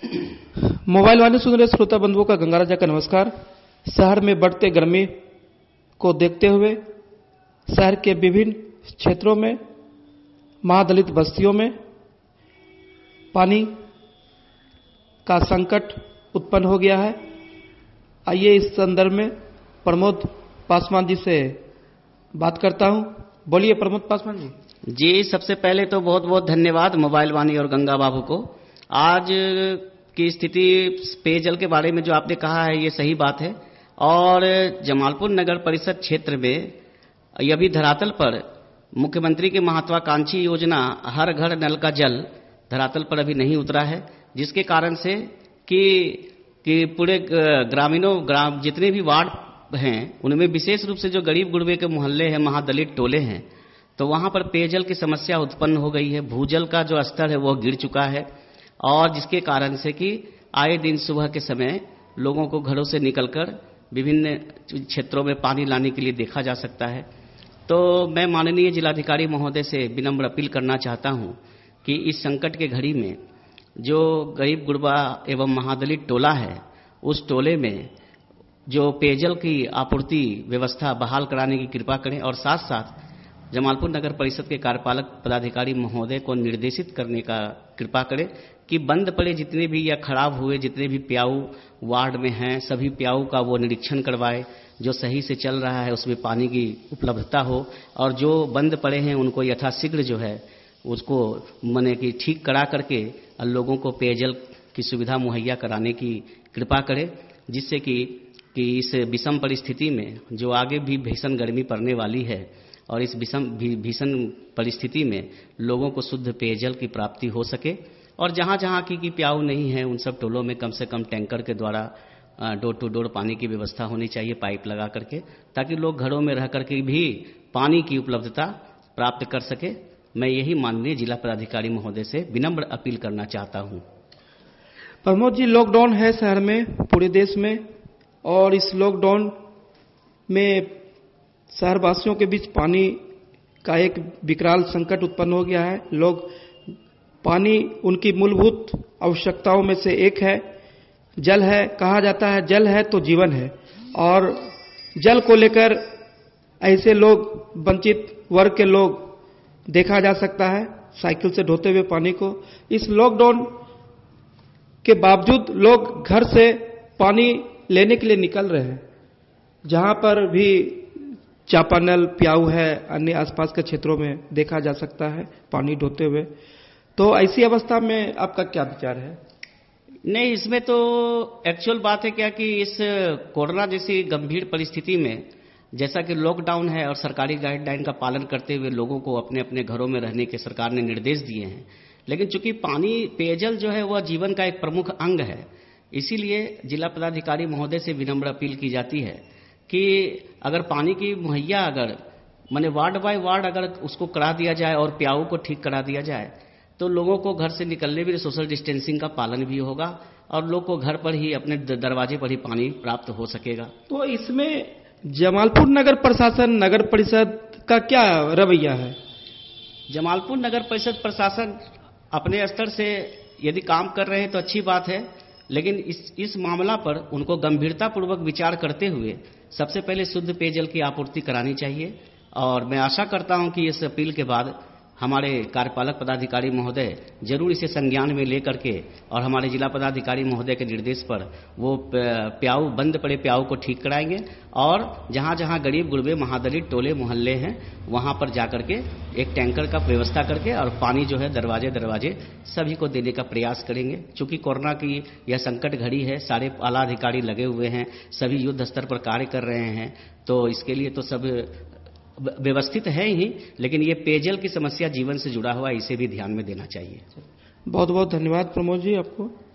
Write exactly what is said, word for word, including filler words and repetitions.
Mobile वाणी सुन रहे श्रोता बंधुओं का गंगा राजा का नमस्कार। शहर में बढ़ते गर्मी को देखते हुए शहर के विभिन्न क्षेत्रों में महादलित बस्तियों में पानी का संकट उत्पन्न हो गया है। आइए इस संदर्भ में प्रमोद पासवान जी से बात करता हूं। बोलिए प्रमोद पासवान जी। जी, सबसे पहले तो बहुत बहुत धन्यवाद मोबाइल वाणी और गंगा बाबू को। आज की स्थिति पेयजल के बारे में जो आपने कहा है ये सही बात है। और जमालपुर नगर परिषद क्षेत्र में अभी धरातल पर मुख्यमंत्री की महत्वाकांक्षी योजना हर घर नल का जल धरातल पर अभी नहीं उतरा है, जिसके कारण से कि कि पूरे ग्रामीणों ग्राम जितने भी वार्ड हैं उनमें विशेष रूप से जो गरीब गुरबे के मोहल्ले हैं, महादलित टोले हैं, तो वहां पर पेयजल की समस्या उत्पन्न हो गई है। भूजल का जो स्तर है वो गिर चुका है और जिसके कारण से कि आए दिन सुबह के समय लोगों को घरों से निकलकर विभिन्न क्षेत्रों में पानी लाने के लिए देखा जा सकता है। तो मैं माननीय जिलाधिकारी महोदय से विनम्र अपील करना चाहता हूं कि इस संकट के घड़ी में जो गरीब गुरबा एवं महादलित टोला है उस टोले में जो पेयजल की आपूर्ति व्यवस्था बहाल कराने की कृपा करें और साथ साथ जमालपुर नगर परिषद के कार्यपालक पदाधिकारी महोदय को निर्देशित करने का कृपा करें कि बंद पड़े जितने भी या खराब हुए जितने भी प्याऊ वार्ड में हैं सभी प्याऊ का वो निरीक्षण करवाए, जो सही से चल रहा है उसमें पानी की उपलब्धता हो और जो बंद पड़े हैं उनको यथाशीघ्र जो है उसको मने कि ठीक करा करके लोगों को पेयजल की सुविधा मुहैया कराने की कृपा करें, जिससे कि कि इस विषम परिस्थिति में जो आगे भी भीषण गर्मी पड़ने वाली है और इस विषम भीषण परिस्थिति में लोगों को शुद्ध पेयजल की प्राप्ति हो सके। और जहां जहां की, की प्याऊ नहीं है उन सब टोलों में कम से कम टैंकर के द्वारा डोर टू डोर पानी की व्यवस्था होनी चाहिए, पाइप लगा करके, ताकि लोग घरों में रह करके भी पानी की उपलब्धता प्राप्त कर सके। मैं यही माननीय जिला पदाधिकारी महोदय से विनम्र अपील करना चाहता हूं। प्रमोद जी, लॉकडाउन है शहर में, पूरे देश में, और इस लॉकडाउन में शहरवासियों के बीच पानी का एक विकराल संकट उत्पन्न हो गया है। लोग पानी उनकी मूलभूत आवश्यकताओं में से एक है। जल है, कहा जाता है जल है तो जीवन है, और जल को लेकर ऐसे लोग वंचित वर्ग के लोग देखा जा सकता है साइकिल से ढोते हुए पानी को। इस लॉकडाउन के बावजूद लोग घर से पानी लेने के लिए निकल रहे हैं, जहां पर भी चापानल प्याऊ है, अन्य आसपास के क्षेत्रों में देखा जा सकता है पानी ढोते हुए। तो ऐसी अवस्था में आपका क्या विचार है? नहीं, इसमें तो एक्चुअल बात है क्या कि इस कोरोना जैसी गंभीर परिस्थिति में जैसा कि लॉकडाउन है और सरकारी गाइडलाइन का पालन करते हुए लोगों को अपने अपने घरों में रहने के सरकार ने निर्देश दिए हैं, लेकिन चूंकि पानी पेयजल जो है वह जीवन का एक प्रमुख अंग है, इसीलिए जिला पदाधिकारी महोदय से विनम्र अपील की जाती है कि अगर पानी की मुहैया अगर माने वार्ड बाय वार्ड अगर उसको करा दिया जाए और प्याऊ को ठीक करा दिया जाए तो लोगों को घर से निकलने भी सोशल डिस्टेंसिंग का पालन भी होगा और लोग को घर पर ही अपने दरवाजे पर ही पानी प्राप्त हो सकेगा। तो इसमें जमालपुर नगर प्रशासन, नगर परिषद का क्या रवैया है? जमालपुर नगर परिषद प्रशासन अपने स्तर से यदि काम कर रहे हैं तो अच्छी बात है, लेकिन इस इस मामला पर उनको गंभीरता पूर्वक विचार करते हुए सबसे पहले शुद्ध पेयजल की आपूर्ति करानी चाहिए। और मैं आशा करता हूं कि इस अपील के बाद हमारे कार्यपालक पदाधिकारी महोदय जरूर इसे संज्ञान में लेकर के और हमारे जिला पदाधिकारी महोदय के निर्देश पर वो प्याऊ बंद पड़े प्याऊ को ठीक कराएंगे और जहां जहां गरीब गुरबे महादलित टोले मोहल्ले हैं वहां पर जाकर के एक टैंकर का व्यवस्था करके और पानी जो है दरवाजे दरवाजे सभी को देने का प्रयास करेंगे। चूंकि कोरोना की यह संकट घड़ी है, सारे आला अधिकारी लगे हुए हैं, सभी युद्ध स्तर पर कार्य कर रहे हैं, तो इसके लिए तो सब व्यवस्थित है ही, लेकिन ये पेयजल की समस्या जीवन से जुड़ा हुआ, इसे भी ध्यान में देना चाहिए। बहुत बहुत धन्यवाद प्रमोद जी आपको।